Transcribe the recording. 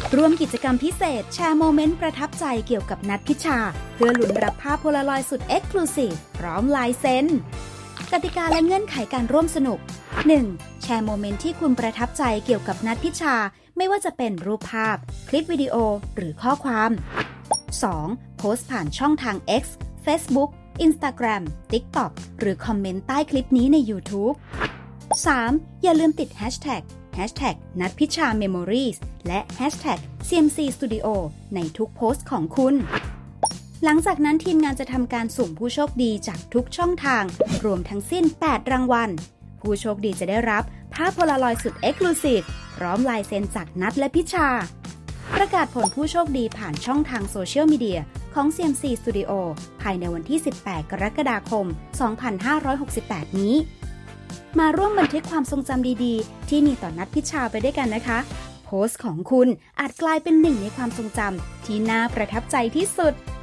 ร่วมกิจกรรมพิเศษแชร์โมเมนต์ประทับใจเกี่ยวกับนัทพิชาเพื่อลุ้นรับภาพโพลารอยด์สุดเอ็กซ์คลูซีฟพร้อมลายเซ็นกติกาและเงื่อนไขการร่วมสนุก 1. แชร์โมเมนต์ที่คุณประทับใจเกี่ยวกับนัทพิชาไม่ว่าจะเป็นรูปภาพคลิปวิดีโอหรือข้อความ 2. โพสต์ผ่านช่องทาง X Facebook Instagram TikTok หรือคอมเมนต์ใต้คลิปนี้ใน YouTube 3. อย่าลืมติด Hashtagนัทพิชา Memories และ Hashtag CMC Studio ในทุกโพสต์ของคุณหลังจากนั้นทีมงานจะทำการสุ่มผู้โชคดีจากทุกช่องทางรวมทั้งสิ้น8รางวัลผู้โชคดีจะได้รับภาพโพลารอยด์สุด Exclusive พร้อมลายเซ็นจากนัทและพิชาประกาศผลผู้โชคดีผ่านช่องทางโซเชียลมีเดียของ CMC Studio ภายในวันที่18กรกฎาคม2568นี้มาร่วมบันทึกความทรงจำดีๆที่มีต่อนัทพิชาไปด้วยกันนะคะโพสต์ของคุณอาจกลายเป็นหนึ่งในความทรงจำที่น่าประทับใจที่สุด